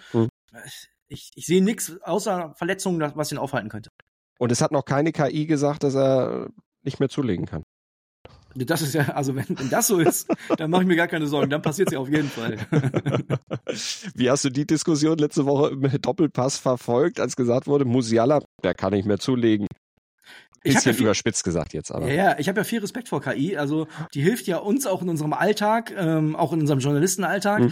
S3: Ich sehe nichts außer Verletzungen, was ihn aufhalten könnte.
S2: Und es hat noch keine KI gesagt, dass er nicht mehr zulegen kann.
S3: Das ist ja, also wenn das so ist, dann mache ich mir gar keine Sorgen. Dann passiert es ja auf jeden Fall.
S2: Wie hast du die Diskussion letzte Woche im Doppelpass verfolgt, als gesagt wurde, Musiala, der kann nicht mehr zulegen? Bisschen überspitzt gesagt jetzt, aber.
S3: Ja, ich habe ja viel Respekt vor KI. Also die hilft ja uns auch in unserem Alltag, auch in unserem Journalistenalltag.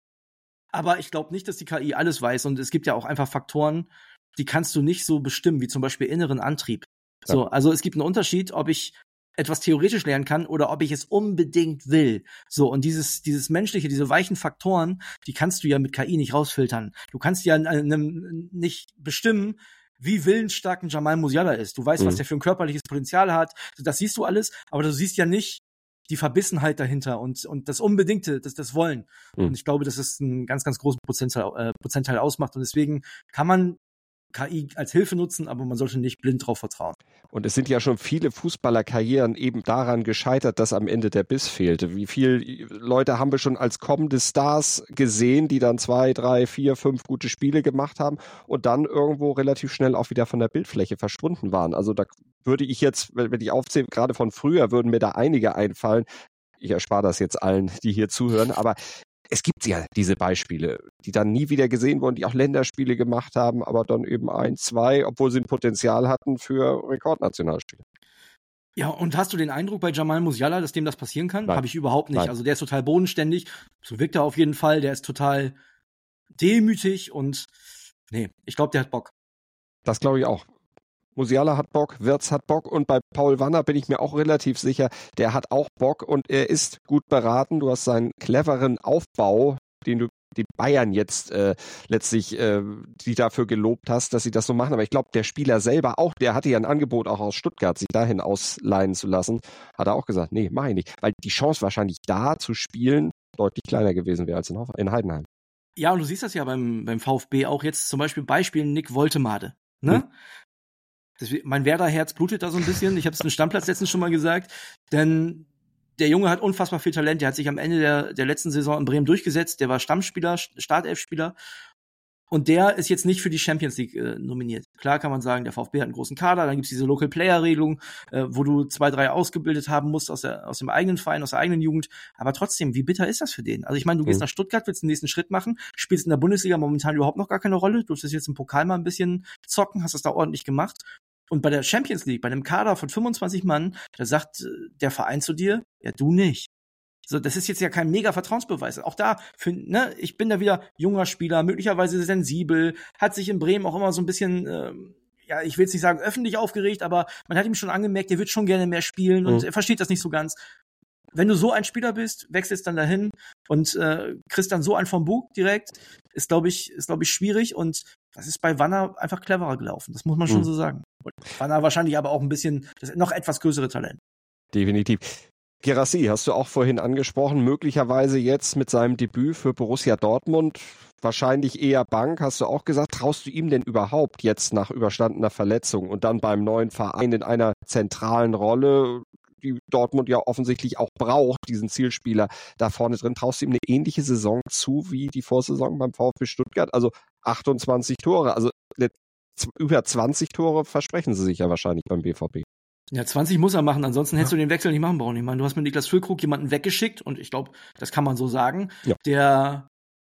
S3: Aber ich glaube nicht, dass die KI alles weiß. Und es gibt ja auch einfach Faktoren, die kannst du nicht so bestimmen, wie zum Beispiel inneren Antrieb. Ja. So, also es gibt einen Unterschied, ob ich etwas theoretisch lernen kann oder ob ich es unbedingt will. So, und dieses menschliche, diese weichen Faktoren, die kannst du ja mit KI nicht rausfiltern. Du kannst ja nicht bestimmen, wie willensstark ein Jamal Musiala ist. Du weißt, was der für ein körperliches Potenzial hat. Das siehst du alles, aber du siehst ja nicht die dahinter und das Unbedingte, das Wollen. Und ich glaube, dass es einen ganz, ganz großen Prozentteil ausmacht. Und deswegen kann man KI als Hilfe nutzen, aber man sollte nicht blind drauf vertrauen.
S2: Und es sind ja schon viele Fußballerkarrieren eben daran gescheitert, dass am Ende der Biss fehlte. Wie viele Leute haben wir schon als kommende Stars gesehen, die dann 2, 3, 4, 5 gute Spiele gemacht haben und dann irgendwo relativ schnell auch wieder von der Bildfläche verschwunden waren. Also da würde ich jetzt, wenn ich aufzähle, gerade von früher würden mir da einige einfallen. Ich erspare das jetzt allen, die hier zuhören, aber es gibt ja diese Beispiele, die dann nie wieder gesehen wurden, die auch Länderspiele gemacht haben, aber dann eben 1, 2, obwohl sie ein Potenzial hatten für Rekordnationalspiele.
S3: Ja, und hast du den Eindruck bei Jamal Musiala, dass dem das passieren kann? Habe ich überhaupt nicht.
S2: Nein.
S3: Also der ist total bodenständig, so wirkt er auf jeden Fall, der ist total demütig und ich glaube, der hat Bock.
S2: Das glaube ich auch. Musiala hat Bock, Wirtz hat Bock und bei Paul Wanner bin ich mir auch relativ sicher, der hat auch Bock und er ist gut beraten. Du hast seinen cleveren Aufbau, den du die Bayern jetzt letztlich die dafür gelobt hast, dass sie das so machen. Aber ich glaube, der Spieler selber auch, der hatte ja ein Angebot auch aus Stuttgart, sich dahin ausleihen zu lassen, hat er auch gesagt, nee, mach ich nicht. Weil die Chance wahrscheinlich da zu spielen deutlich kleiner gewesen wäre als in Heidenheim.
S3: Ja, und du siehst das ja beim VfB auch jetzt zum Beispiel Nick Woltemade. Ne? Mein Werder-Herz blutet da so ein bisschen. Ich habe es im Stammplatz letztens schon mal gesagt. Denn der Junge hat unfassbar viel Talent. Der hat sich am Ende der letzten Saison in Bremen durchgesetzt. Der war Stammspieler, Startelfspieler. Und der ist jetzt nicht für die Champions League nominiert. Klar kann man sagen, der VfB hat einen großen Kader, dann gibt's diese Local-Player-Regelung, wo du 2, 3 ausgebildet haben musst aus dem eigenen Verein, aus der eigenen Jugend. Aber trotzdem, wie bitter ist das für den? Also ich meine, du gehst nach Stuttgart, willst den nächsten Schritt machen, spielst in der Bundesliga momentan überhaupt noch gar keine Rolle, du durftest jetzt im Pokal mal ein bisschen zocken, hast das da ordentlich gemacht. Und bei der Champions League, bei einem Kader von 25 Mann, da sagt der Verein zu dir, ja, du nicht. So, das ist jetzt ja kein mega Vertrauensbeweis. Auch da, ich bin da wieder junger Spieler, möglicherweise sensibel, hat sich in Bremen auch immer so ein bisschen, ich will jetzt nicht sagen öffentlich aufgeregt, aber man hat ihm schon angemerkt, der wird schon gerne mehr spielen und er versteht das nicht so ganz. Wenn du so ein Spieler bist, wechselst dann dahin und kriegst dann so einen vom Bug direkt, ist glaube ich, schwierig und das ist bei Wanner einfach cleverer gelaufen. Das muss man schon so sagen. Und Wanner wahrscheinlich aber auch ein bisschen, das noch etwas größere Talent.
S2: Definitiv. Guirassy hast du auch vorhin angesprochen, möglicherweise jetzt mit seinem Debüt für Borussia Dortmund, wahrscheinlich eher Bank, hast du auch gesagt. Traust du ihm denn überhaupt jetzt nach überstandener Verletzung und dann beim neuen Verein in einer zentralen Rolle, die Dortmund ja offensichtlich auch braucht, diesen Zielspieler da vorne drin, traust du ihm eine ähnliche Saison zu wie die Vorsaison beim VfB Stuttgart? Also 28 Tore, also über 20 Tore versprechen sie sich ja wahrscheinlich beim BVB.
S3: Ja, 20 muss er machen, ansonsten hättest du den Wechsel nicht machen brauchen. Ich meine, du hast mit Niklas Füllkrug jemanden weggeschickt und ich glaube, das kann man so sagen, der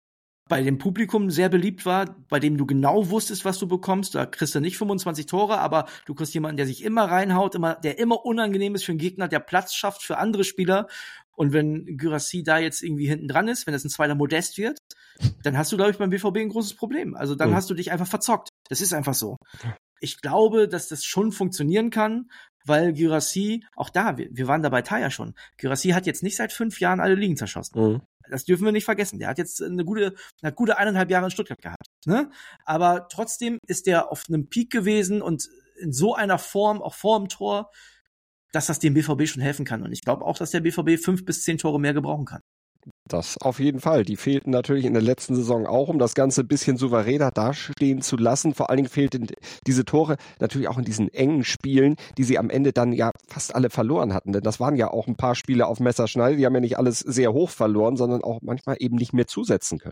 S3: bei dem Publikum sehr beliebt war, bei dem du genau wusstest, was du bekommst. Da kriegst du nicht 25 Tore, aber du kriegst jemanden, der sich immer reinhaut, der immer unangenehm ist für den Gegner, der Platz schafft für andere Spieler. Und wenn Guirassy da jetzt irgendwie hinten dran ist, wenn das ein zweiter Modest wird, dann hast du, glaube ich, beim BVB ein großes Problem. Also dann hast du dich einfach verzockt. Das ist einfach so. Ich glaube, dass das schon funktionieren kann, weil Guirassy, auch da, wir waren da bei Taya schon, Guirassy hat jetzt nicht seit 5 Jahren alle Ligen zerschossen. Das dürfen wir nicht vergessen. Der hat jetzt eine gute 1,5 Jahre in Stuttgart gehabt. Ne? Aber trotzdem ist der auf einem Peak gewesen und in so einer Form, auch vor dem Tor, dass das dem BVB schon helfen kann. Und ich glaube auch, dass der BVB 5 bis 10 Tore mehr gebrauchen kann.
S2: Das auf jeden Fall. Die fehlten natürlich in der letzten Saison auch, um das Ganze ein bisschen souveräner dastehen zu lassen. Vor allen Dingen fehlten diese Tore natürlich auch in diesen engen Spielen, die sie am Ende dann ja fast alle verloren hatten. Denn das waren ja auch ein paar Spiele auf Messerschneide. Die haben ja nicht alles sehr hoch verloren, sondern auch manchmal eben nicht mehr zusetzen können.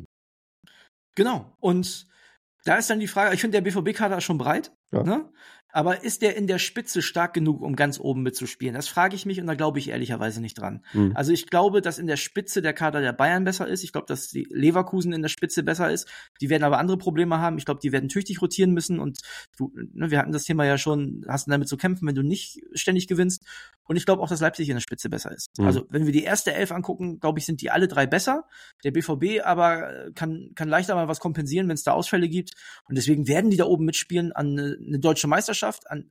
S3: Genau. Und da ist dann die Frage, ich finde, der BVB-Kader ist schon breit, ne? Aber ist der in der Spitze stark genug, um ganz oben mitzuspielen? Das frage ich mich und da glaube ich ehrlicherweise nicht dran. Also ich glaube, dass in der Spitze der Kader der Bayern besser ist. Ich glaube, dass die Leverkusen in der Spitze besser ist. Die werden aber andere Probleme haben. Ich glaube, die werden tüchtig rotieren müssen und wir hatten das Thema ja schon, hast du damit zu kämpfen, wenn du nicht ständig gewinnst. Und ich glaube auch, dass Leipzig in der Spitze besser ist. Also wenn wir die erste Elf angucken, glaube ich, sind die alle 3 besser. Der BVB aber kann leichter mal was kompensieren, wenn es da Ausfälle gibt. Und deswegen werden die da oben mitspielen an eine deutsche Meisterschaft. An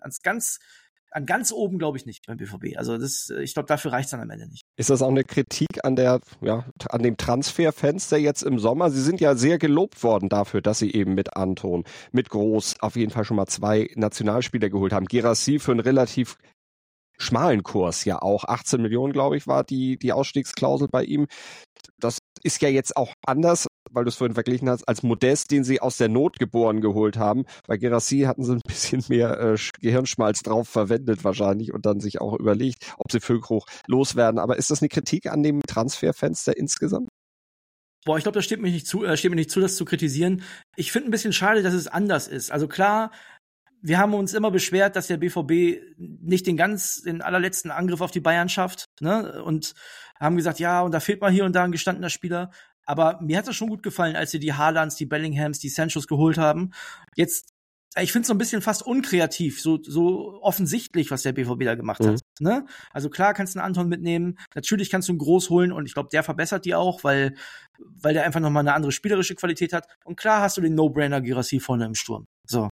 S3: ganz oben glaube ich nicht beim BVB. Also ich glaube, dafür reicht es dann am Ende nicht.
S2: Ist das auch eine Kritik an dem Transferfenster jetzt im Sommer? Sie sind ja sehr gelobt worden dafür, dass sie eben mit Anton, mit Groß auf jeden Fall schon mal 2 Nationalspieler geholt haben. Guirassy für einen relativ schmalen Kurs ja auch. 18 Millionen, glaube ich, war die Ausstiegsklausel bei ihm. Das ist ja jetzt auch anders, weil du es vorhin verglichen hast, als Modest, den sie aus der Not geboren geholt haben. Bei Guirassy hatten sie ein bisschen mehr Gehirnschmalz drauf verwendet wahrscheinlich und dann sich auch überlegt, ob sie Füllkrug loswerden. Aber ist das eine Kritik an dem Transferfenster insgesamt?
S3: Ich glaube, das steht mir nicht zu, das zu kritisieren. Ich finde ein bisschen schade, dass es anders ist. Also klar, wir haben uns immer beschwert, dass der BVB nicht den allerletzten Angriff auf die Bayern schafft, ne? Und haben gesagt, ja, und da fehlt mal hier und da ein gestandener Spieler. Aber mir hat das schon gut gefallen, als sie die Haalands, die Bellinghams, die Sanchos geholt haben. Jetzt, ich finde es so ein bisschen fast unkreativ, so offensichtlich, was der BVB da gemacht hat. Ne? Also klar kannst du einen Anton mitnehmen, natürlich kannst du einen Groß holen und ich glaube, der verbessert die auch, weil der einfach nochmal eine andere spielerische Qualität hat. Und klar hast du den No-Brainer Guirassy vorne im Sturm. So.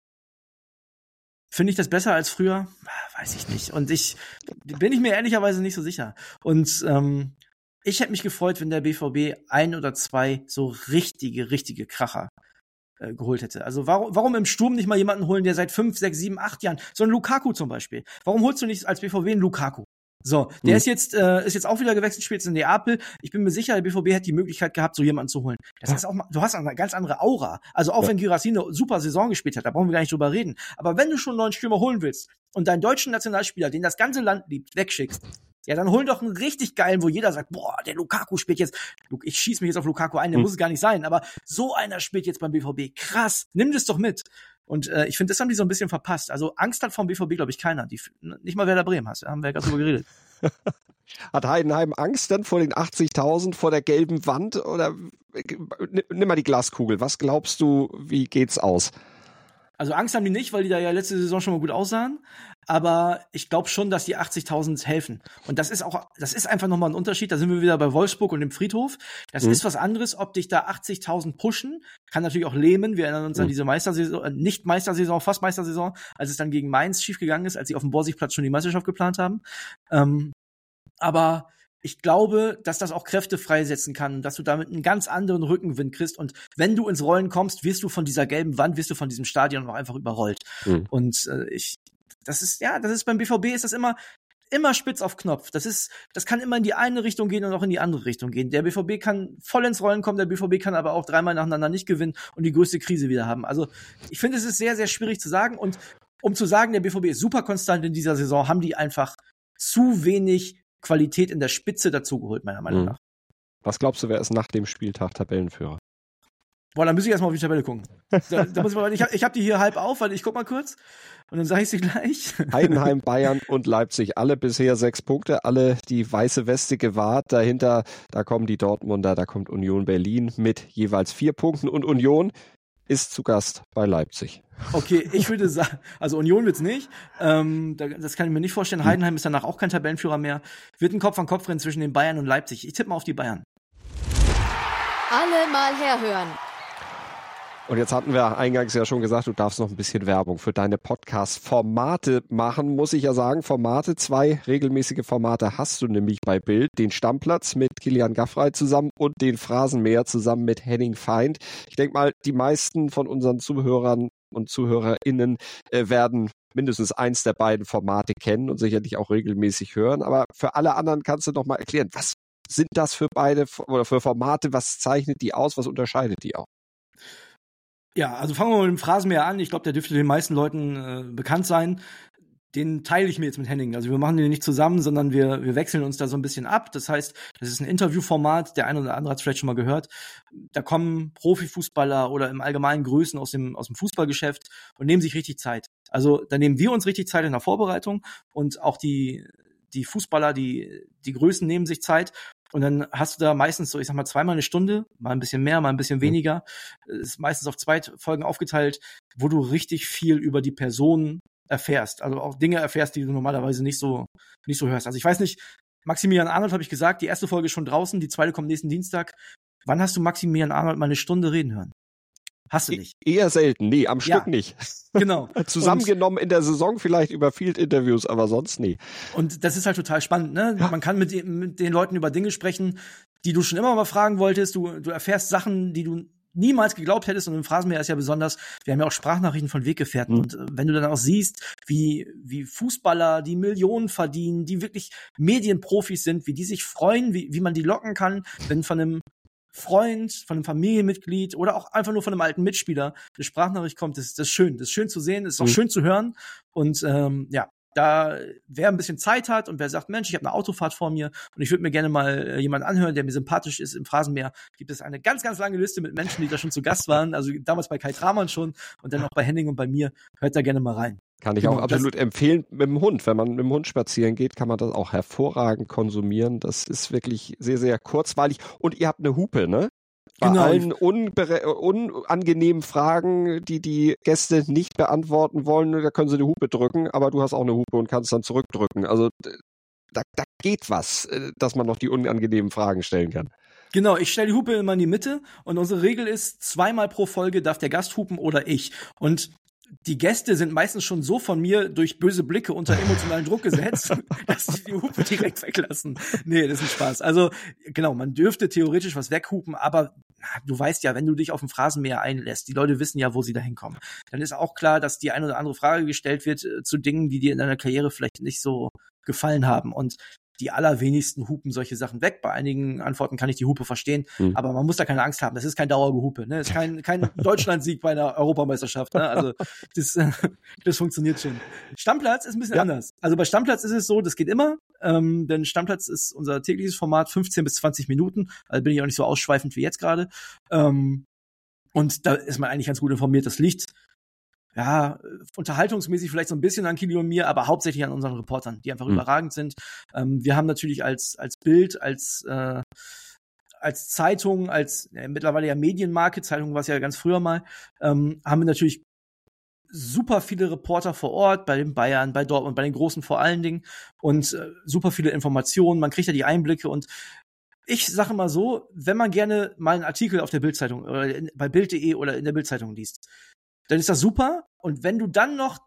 S3: Finde ich das besser als früher? Weiß ich nicht. Und bin ich mir ehrlicherweise nicht so sicher. Und ich hätte mich gefreut, wenn der BVB 1 oder 2 so richtige Kracher geholt hätte. Also warum im Sturm nicht mal jemanden holen, der seit 5, 6, 7, 8 Jahren, so ein Lukaku zum Beispiel. Warum holst du nicht als BVB einen Lukaku? So, der ist jetzt auch wieder gewechselt, spielt jetzt in Neapel. Ich bin mir sicher, der BVB hätte die Möglichkeit gehabt, so jemanden zu holen. Das heißt auch mal, du hast eine ganz andere Aura. Also auch wenn Guirassy eine super Saison gespielt hat, da brauchen wir gar nicht drüber reden. Aber wenn du schon einen neuen Stürmer holen willst und deinen deutschen Nationalspieler, den das ganze Land liebt, wegschickst, Ja, dann hol doch einen richtig geilen, wo jeder sagt, boah, der Lukaku spielt jetzt, ich schieß mich jetzt auf Lukaku ein, der muss es gar nicht sein, aber so einer spielt jetzt beim BVB. Krass, nimm das doch mit. Und ich finde, das haben die so ein bisschen verpasst. Also Angst hat vom BVB, glaube ich, keiner. Nicht mal Werder Bremen hast, haben wir ja gerade drüber geredet.
S2: Hat Heidenheim Angst denn vor den 80.000, vor der gelben Wand? Oder nimm mal die Glaskugel. Was glaubst du, wie geht's aus?
S3: Also Angst haben die nicht, weil die da ja letzte Saison schon mal gut aussahen. Aber ich glaube schon, dass die 80.000 helfen. Und das ist einfach nochmal ein Unterschied. Da sind wir wieder bei Wolfsburg und dem Friedhof. Das ist was anderes, ob dich da 80.000 pushen. Kann natürlich auch lähmen. Wir erinnern uns an diese Meistersaison, nicht Meistersaison, fast Meistersaison, als es dann gegen Mainz schiefgegangen ist, als sie auf dem Borsigplatz schon die Meisterschaft geplant haben. Aber ich glaube, dass das auch Kräfte freisetzen kann, dass du damit einen ganz anderen Rückenwind kriegst. Und wenn du ins Rollen kommst, wirst du von dieser gelben Wand, wirst du von diesem Stadion auch einfach überrollt. Und das ist beim BVB ist das immer spitz auf Knopf. Das kann immer in die eine Richtung gehen und auch in die andere Richtung gehen. Der BVB kann voll ins Rollen kommen, der BVB kann aber auch dreimal nacheinander nicht gewinnen und die größte Krise wieder haben. Also ich finde, es ist sehr, sehr schwierig zu sagen. Und um zu sagen, der BVB ist super konstant in dieser Saison, haben die einfach zu wenig Qualität in der Spitze dazugeholt, meiner Meinung nach.
S2: Was glaubst du, wer ist nach dem Spieltag Tabellenführer?
S3: Boah, dann muss ich erstmal auf die Tabelle gucken. Ich hab die hier halb auf, weil ich guck mal kurz und dann sage ich sie gleich.
S2: Heidenheim, Bayern und Leipzig, alle bisher 6 Punkte, alle die weiße Weste gewahrt. Dahinter, da kommen die Dortmunder, da kommt Union Berlin mit jeweils 4 Punkten und Union ist zu Gast bei Leipzig.
S3: Okay, ich würde sagen, also Union wird's nicht. Das kann ich mir nicht vorstellen. Heidenheim ist danach auch kein Tabellenführer mehr. Wird ein Kopf-an-Kopf-Rennen zwischen den Bayern und Leipzig. Ich tippe mal auf die Bayern.
S1: Alle mal herhören.
S2: Und jetzt hatten wir eingangs ja schon gesagt, du darfst noch ein bisschen Werbung für deine Podcast-Formate machen, muss ich ja sagen. 2 regelmäßige Formate hast du nämlich bei Bild. Den Stammplatz mit Kilian Gaffrey zusammen und den Phrasenmäher zusammen mit Henning Feind. Ich denke mal, die meisten von unseren Zuhörern und ZuhörerInnen werden mindestens eins der beiden Formate kennen und sicherlich auch regelmäßig hören. Aber für alle anderen kannst du doch mal erklären, was sind das für beide oder für Formate? Was zeichnet die aus? Was unterscheidet die auch?
S3: Ja, also fangen wir mal mit dem Phrasenmäher an. Ich glaube, der dürfte den meisten Leuten bekannt sein. Den teile ich mir jetzt mit Henning. Also wir machen den nicht zusammen, sondern wir wechseln uns da so ein bisschen ab. Das heißt, das ist ein Interviewformat. Der eine oder andere hat es vielleicht schon mal gehört. Da kommen Profifußballer oder im Allgemeinen Größen aus dem Fußballgeschäft und nehmen sich richtig Zeit. Also da nehmen wir uns richtig Zeit in der Vorbereitung und auch die Fußballer, die Größen nehmen sich Zeit. Und dann hast du da meistens so, ich sag mal, zweimal eine Stunde, mal ein bisschen mehr, mal ein bisschen weniger. Ist meistens auf 2 Folgen aufgeteilt, wo du richtig viel über die Person erfährst. Also auch Dinge erfährst, die du normalerweise nicht so hörst. Also ich weiß nicht, Maximilian Arnold habe ich gesagt, die erste Folge ist schon draußen, die zweite kommt nächsten Dienstag. Wann hast du Maximilian Arnold mal eine Stunde reden hören? Hast du nicht.
S2: Eher selten, nee, am Stück nicht.
S3: Genau.
S2: Zusammengenommen in der Saison vielleicht über Field-Interviews, aber sonst nie.
S3: Und das ist halt total spannend, ne? Ja. Man kann mit den Leuten über Dinge sprechen, die du schon immer mal fragen wolltest. Du erfährst Sachen, die du niemals geglaubt hättest. Und im Phrasenmäher ist ja besonders, wir haben ja auch Sprachnachrichten von Weggefährten. Und wenn du dann auch siehst, wie Fußballer, die Millionen verdienen, die wirklich Medienprofis sind, wie die sich freuen, wie man die locken kann, wenn von einem Freund, von einem Familienmitglied oder auch einfach nur von einem alten Mitspieler eine Sprachnachricht kommt, das ist schön. Das ist schön zu sehen, das ist auch schön zu hören. Und da wer ein bisschen Zeit hat und wer sagt, Mensch, ich habe eine Autofahrt vor mir und ich würde mir gerne mal jemanden anhören, der mir sympathisch ist im Phrasenmäher, gibt es eine ganz, ganz lange Liste mit Menschen, die da schon zu Gast waren. Also damals bei Kai Tramann schon und dann auch bei Henning und bei mir. Hört da gerne mal rein.
S2: Kann ich auch absolut empfehlen mit dem Hund. Wenn man mit dem Hund spazieren geht, kann man das auch hervorragend konsumieren. Das ist wirklich sehr, sehr kurzweilig. Und ihr habt eine Hupe, ne? Bei allen unangenehmen Fragen, die Gäste nicht beantworten wollen, da können sie die Hupe drücken, aber du hast auch eine Hupe und kannst dann zurückdrücken. Also da geht was, dass man noch die unangenehmen Fragen stellen kann.
S3: Genau, ich stelle die Hupe immer in die Mitte und unsere Regel ist, 2-mal pro Folge darf der Gast hupen oder ich. Und die Gäste sind meistens schon so von mir durch böse Blicke unter emotionalen Druck gesetzt, dass sie die Hupe direkt weglassen. Nee, das ist ein Spaß. Also, genau, man dürfte theoretisch was weghupen, aber du weißt ja, wenn du dich auf den Phrasenmäher einlässt, die Leute wissen ja, wo sie da hinkommen. Dann ist auch klar, dass die eine oder andere Frage gestellt wird zu Dingen, die dir in deiner Karriere vielleicht nicht so gefallen haben. Und die allerwenigsten hupen solche Sachen weg. Bei einigen Antworten kann ich die Hupe verstehen, aber man muss da keine Angst haben. Das ist kein Dauergehupe, ne? Das ist kein Deutschlandsieg bei einer Europameisterschaft, ne? Also das funktioniert schon. Stammplatz ist ein bisschen anders. Also bei Stammplatz ist es so, das geht immer, denn Stammplatz ist unser tägliches Format, 15 bis 20 Minuten. Also bin ich auch nicht so ausschweifend wie jetzt gerade. Und da ist man eigentlich ganz gut informiert. Das liegt unterhaltungsmäßig vielleicht so ein bisschen an Kili und mir, aber hauptsächlich an unseren Reportern, die einfach überragend sind. Wir haben natürlich als Bild, als Zeitung, mittlerweile ja Medienmarke, Zeitung war es ja ganz früher mal, haben wir natürlich super viele Reporter vor Ort, bei den Bayern, bei Dortmund, bei den Großen vor allen Dingen und super viele Informationen, man kriegt ja die Einblicke und ich sage mal so, wenn man gerne mal einen Artikel auf der Bild-Zeitung oder bei Bild.de oder in der Bild-Zeitung liest, dann ist das super. Und wenn du dann noch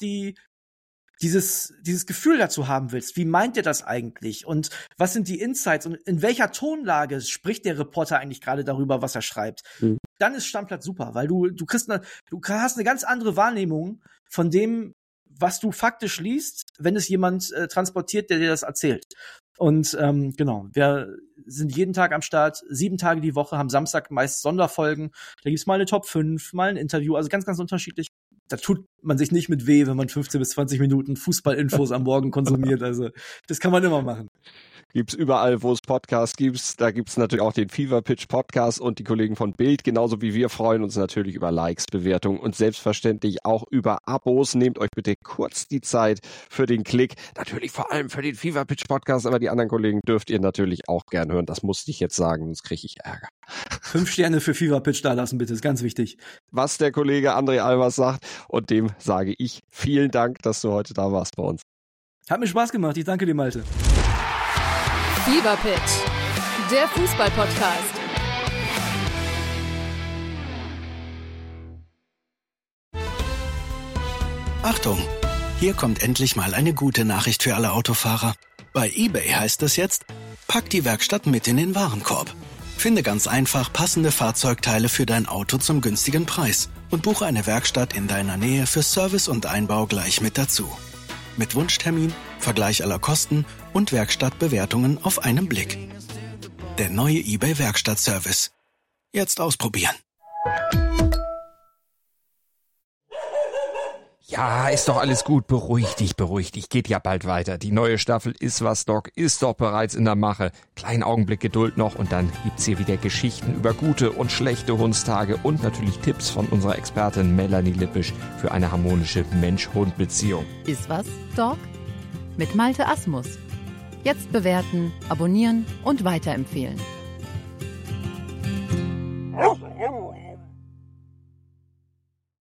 S3: dieses Gefühl dazu haben willst, wie meint der das eigentlich? Und was sind die Insights? Und in welcher Tonlage spricht der Reporter eigentlich gerade darüber, was er schreibt? Dann ist Stammplatz super, weil du hast eine ganz andere Wahrnehmung von dem, was du faktisch liest, wenn es jemand transportiert, der dir das erzählt. Und genau, wir sind jeden Tag am Start, 7 Tage die Woche, haben Samstag meist Sonderfolgen. Da gibt's mal eine Top 5, mal ein Interview, also ganz, ganz unterschiedlich. Da tut man sich nicht mit weh, wenn man 15 bis 20 Minuten Fußballinfos am Morgen konsumiert. Also das kann man immer machen.
S2: Gibt's überall, wo es Podcasts gibt. Da gibt's natürlich auch den Fever Pitch Podcast und die Kollegen von Bild, genauso wie wir freuen uns natürlich über Likes, Bewertungen und selbstverständlich auch über Abos. Nehmt euch bitte kurz die Zeit für den Klick. Natürlich vor allem für den Fever Pitch Podcast, aber die anderen Kollegen dürft ihr natürlich auch gern hören. Das musste ich jetzt sagen, sonst kriege ich Ärger.
S3: 5 Sterne für Fever Pitch da lassen, bitte, ist ganz wichtig.
S2: Was der Kollege André Albers sagt und dem sage ich vielen Dank, dass du heute da warst bei uns.
S3: Hat mir Spaß gemacht, ich danke dir, Malte.
S1: Fever Pitch, der Fußball-Podcast.
S4: Achtung, hier kommt endlich mal eine gute Nachricht für alle Autofahrer. Bei eBay heißt es jetzt, pack die Werkstatt mit in den Warenkorb. Finde ganz einfach passende Fahrzeugteile für dein Auto zum günstigen Preis und buche eine Werkstatt in deiner Nähe für Service und Einbau gleich mit dazu. Mit Wunschtermin, Vergleich aller Kosten und Werkstattbewertungen auf einen Blick. Der neue eBay Werkstattservice. Jetzt ausprobieren.
S5: Ja, ist doch alles gut. Beruhig dich. Geht ja bald weiter. Die neue Staffel Iswas Dog ist doch bereits in der Mache. Kleinen Augenblick Geduld noch und dann gibt's hier wieder Geschichten über gute und schlechte Hundstage und natürlich Tipps von unserer Expertin Melanie Lippisch für eine harmonische Mensch-Hund-Beziehung.
S6: Iswas Dog? Mit Malte Asmus. Jetzt bewerten, abonnieren und weiterempfehlen.